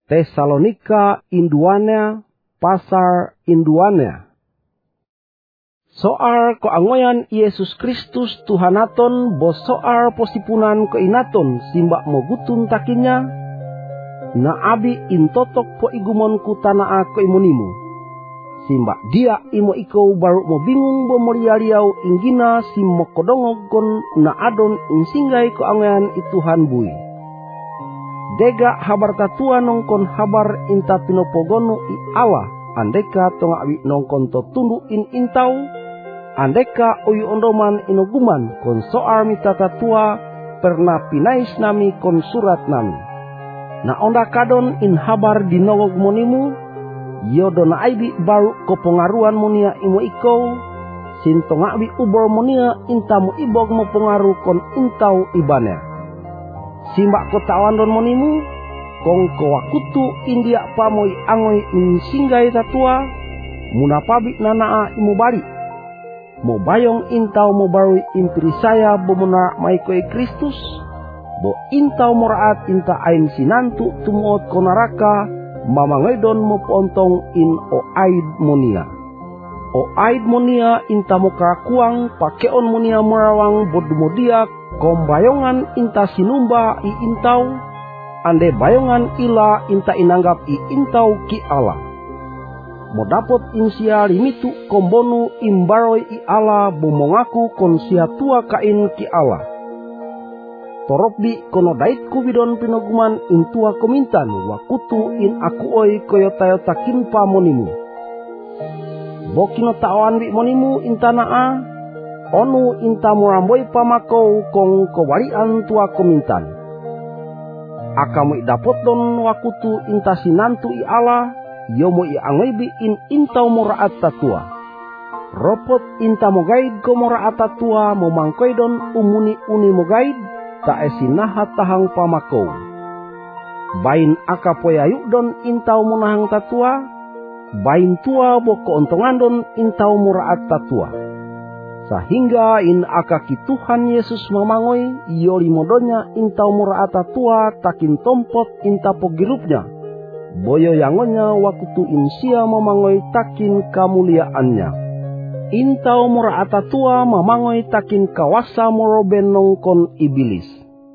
Tesalonika induana pasar induana. Soal koangoyan Yesus Kristus Tuhanaton bo soal posipunan keinaton simbak mogutun takinya na abi intotok po igumon ku tanaa ko imunimu simbak dia imo ikaw baru mo bingung bo morialiaw inggina simmo kodongogon na adon insinggay koangoyan ituhan bui dega habar tatua nongkon habar inta pinopogonu i Allah andeka tonga abi nongkon to tundu in intau andeka oyu ondoman inoguman kon soal mita tatua pernah pinais nami kon surat nami na onda kadon in habar dinowog monimu yodo na aibi baru ko pengaruan monia imo iko sintonga abi ubor monia intamu ibog mo pengaruh kon intau ibane simbak ko tawandon monimu kong ko wakutu india pamoi angoi in singgai tatua munapabi nanaa imo balik mo bayong intau mo barui impiri saya bomona maikoi Kristus bo intau moraat inta ain sinantu tumuot konaraka mamangaidon mo pontong in o aid monia inta mo karakuang pakeon monia morawang bodumodia kombayongan inta sinumba i intau ande bayongan ila inta inanggap i intau ki Allah mo dapot insia limitu kombonu imbaroi i Allah bumongaku kon sia tua kain ki Allah. Torokbi kono dait kubidon pinoguman intua komintan wakutu in aku oi koyota kimpa monimu. Bokino tawan bi monimu intanaa onu inta muramboi pamakau kong kowalian tua komintan. Akamu dapot don wakutu inta sinantu i Allah yomo i angoibi in intau moraat tatua ropot inta mogaid ko moraat tatua momangkoidon umuni uni mogaid ta esinaha tahang pamakou bain akapoyayu don intau munahang tatua bain tua boko ontongan don intau moraat tatua sehingga in akaki Tuhan Yesus mamangoi yoli modonya intau moraat tatua takin tompot inta pogirupnya boyo yangonya wakutu insia mamangoi takin kamuliaannya intau muraata tua mamangoi takin kawasa moroben nongkon ibilis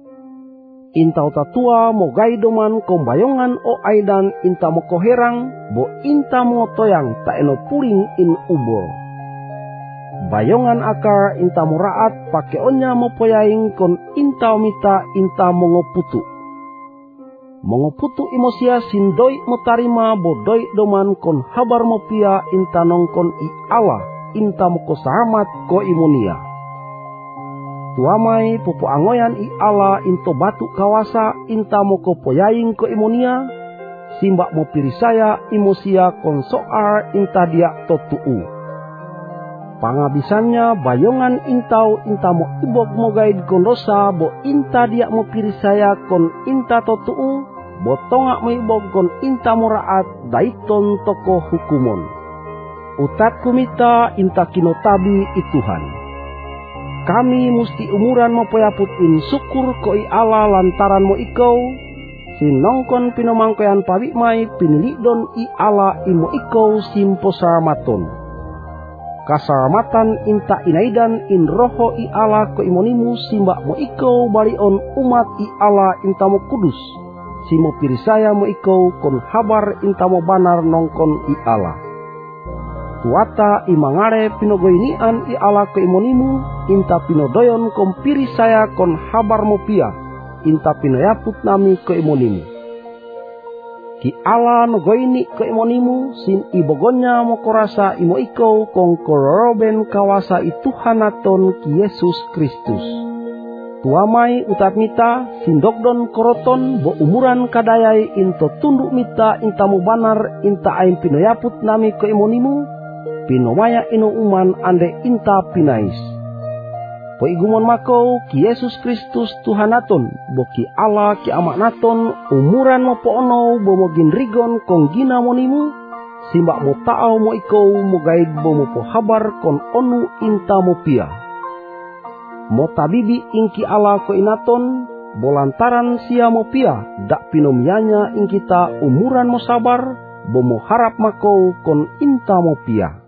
intau tatua mo gaidoman kombayongan o aidan inta mo koherang bo inta mo toyang ta eno puring in ubor bayongan akar inta muraat pakeonnya mo poyaing kon intau mita inta mo ngoputu mengoputu emosia sindoi motarima bodoi doman kon habar mopia inta nongkon i Allah inta moko selamat ko imunia tuamai popo angoyan i Allah into batu kawasa inta moko poyaing ko imunia simbak mo pirisaya emosia kon soar inta dia totuu pangabisannya bayongan intau inta mo ibog mo gaid kon dosa bo inta dia mo pirisaya kon inta totuu botonga mo ibog kon inta moraat daiton toko hukumon utat kumita inta kinotabi ituhan kami musti umuran mo poyaput in syukur ko i Allah lantaran mo ikaw sinongkon pinomangkoyan pabi mai pinilidon i Allah imo ikaw simpo saramaton kasaramatan inta inaidan in roho i Allah ko imonimu simbak mo ikaw balion umat i Allah inta mo kudus simo pirisaya mo ikaw kon habar inta mo banar nongkon i Allah tuata imangare pinogoinian i Allah ko imonimu inta pinodoyon kon pirisaya kon habar mo pia inta pinoyaput nami ko imonimu ki Allah nogoini ko imonimu sin ibogonya mo korasa imo ikaw kon kororoben kawasa ituhanaton ki Yesus Kristus tuamai utat mita sindokdon koroton bo umuran kadayai into tunduk mita intamu banar inta ain pinoyaput nami ko imonimu pinomaya ino uman ande inta pinais po igumon mako ki Yesus Kristus Tuhanaton bo ki Allah ki amaknaton umuran mo poono bo mo ginrigon kong gina monimu simbak mo tao mo ikaw mo gaid bo mo po habar kon onu inta mo pia mo tabibi ingki Allah ko inaton Bolantaran sia mo pia dak pinomianya ing kita umuran mo sabar, bomo harap makou kon inta mo pia.